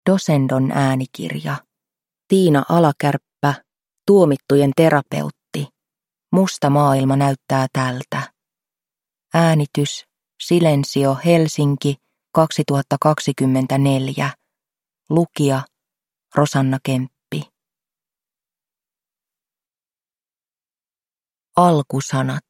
Dosendon äänikirja. Tiina Alakärppä, tuomittujen terapeutti. Musta maailma näyttää tältä. Äänitys, Silensio, Helsinki, 2024. Lukija, Rosanna Kemppi. Alkusanat.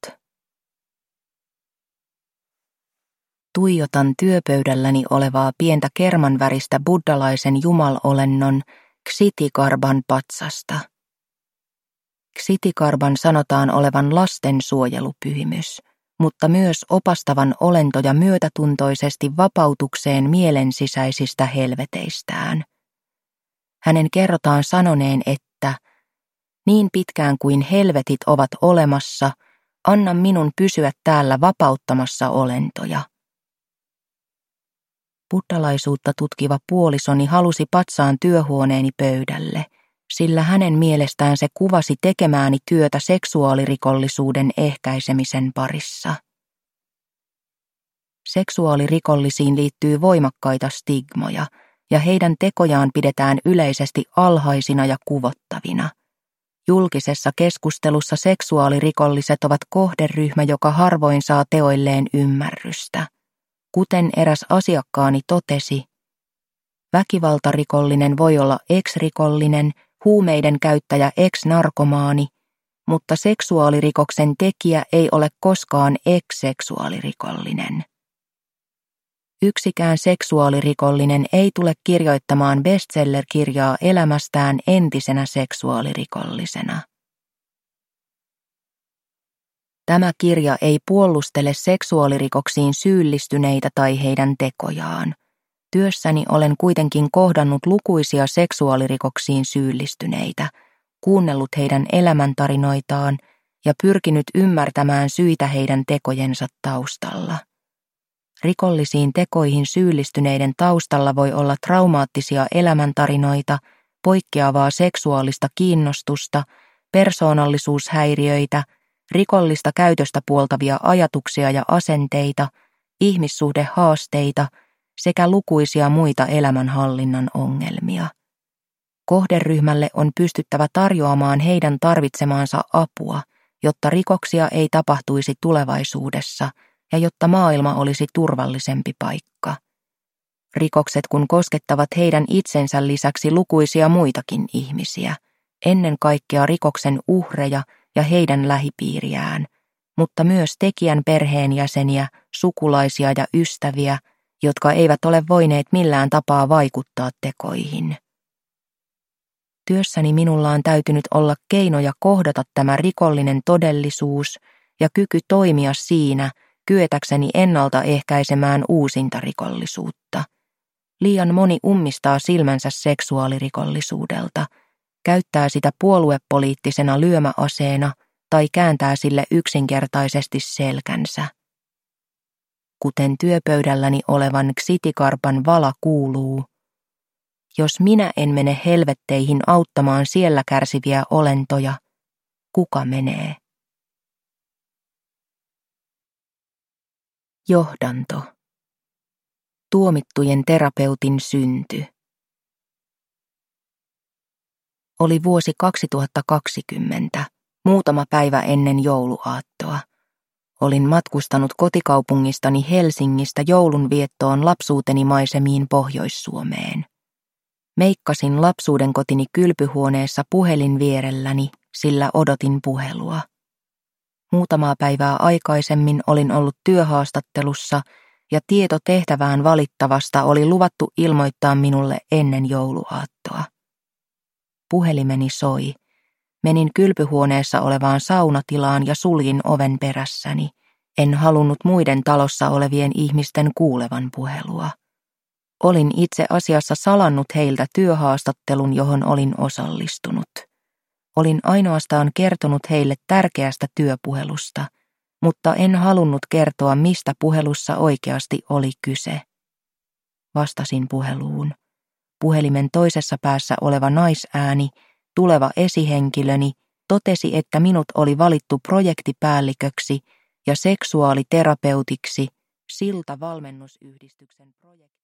Tuijotan työpöydälläni olevaa pientä kermanväristä buddhalaisen jumalolennon Ksitikarban patsasta. Ksitikarban sanotaan olevan lastensuojelupyhimys, mutta myös opastavan olentoja myötätuntoisesti vapautukseen mielen sisäisistä helveteistään. Hänen kerrotaan sanoneen, että niin pitkään kuin helvetit ovat olemassa, anna minun pysyä täällä vapauttamassa olentoja. Buddhalaisuutta tutkiva puolisoni halusi patsaan työhuoneeni pöydälle, sillä hänen mielestään se kuvasi tekemääni työtä seksuaalirikollisuuden ehkäisemisen parissa. Seksuaalirikollisiin liittyy voimakkaita stigmoja, ja heidän tekojaan pidetään yleisesti alhaisina ja kuvottavina. Julkisessa keskustelussa seksuaalirikolliset ovat kohderyhmä, joka harvoin saa teoilleen ymmärrystä. Kuten eräs asiakkaani totesi, väkivaltarikollinen voi olla ex-rikollinen, huumeiden käyttäjä ex-narkomaani, mutta seksuaalirikoksen tekijä ei ole koskaan ex-seksuaalirikollinen. Yksikään seksuaalirikollinen ei tule kirjoittamaan bestseller-kirjaa elämästään entisenä seksuaalirikollisena. Tämä kirja ei puolustele seksuaalirikoksiin syyllistyneitä tai heidän tekojaan. Työssäni olen kuitenkin kohdannut lukuisia seksuaalirikoksiin syyllistyneitä, kuunnellut heidän elämäntarinoitaan ja pyrkinyt ymmärtämään syitä heidän tekojensa taustalla. Rikollisiin tekoihin syyllistyneiden taustalla voi olla traumaattisia elämäntarinoita, poikkeavaa seksuaalista kiinnostusta, persoonallisuushäiriöitä, rikollista käytöstä puoltavia ajatuksia ja asenteita, ihmissuhdehaasteita sekä lukuisia muita elämänhallinnan ongelmia. Kohderyhmälle on pystyttävä tarjoamaan heidän tarvitsemaansa apua, jotta rikoksia ei tapahtuisi tulevaisuudessa ja jotta maailma olisi turvallisempi paikka. Rikokset kun koskettavat heidän itsensä lisäksi lukuisia muitakin ihmisiä, ennen kaikkea rikoksen uhreja ja heidän lähipiiriään, mutta myös tekijän perheenjäseniä, sukulaisia ja ystäviä, jotka eivät ole voineet millään tapaa vaikuttaa tekoihin. Työssäni minulla on täytynyt olla keinoja kohdata tämä rikollinen todellisuus ja kyky toimia siinä, kyetäkseni ennaltaehkäisemään uusinta rikollisuutta. Liian moni ummistaa silmänsä seksuaalirikollisuudelta, käyttää sitä puoluepoliittisena lyömäaseena tai kääntää sille yksinkertaisesti selkänsä. Kuten työpöydälläni olevan Ksitikarpan vala kuuluu, jos minä en mene helvetteihin auttamaan siellä kärsiviä olentoja, kuka menee? Johdanto. Tuomittujen terapeutin synty. Oli vuosi 2020, muutama päivä ennen jouluaattoa. Olin matkustanut kotikaupungistani Helsingistä joulunviettoon lapsuuteni maisemiin Pohjois-Suomeen. Meikkasin lapsuudenkotini kylpyhuoneessa puhelin vierelläni, sillä odotin puhelua. Muutamaa päivää aikaisemmin olin ollut työhaastattelussa ja tieto tehtävään valittavasta oli luvattu ilmoittaa minulle ennen jouluaattoa. Puhelimeni soi. Menin kylpyhuoneessa olevaan saunatilaan ja suljin oven perässäni. En halunnut muiden talossa olevien ihmisten kuulevan puhelua. Olin itse asiassa salannut heiltä työhaastattelun, johon olin osallistunut. Olin ainoastaan kertonut heille tärkeästä työpuhelusta, mutta en halunnut kertoa, mistä puhelussa oikeasti oli kyse. Vastasin puheluun. Puhelimen toisessa päässä oleva naisääni, tuleva esihenkilöni, totesi, että minut oli valittu projektipäälliköksi ja seksuaaliterapeutiksi Silta valmennusyhdistyksen projekti.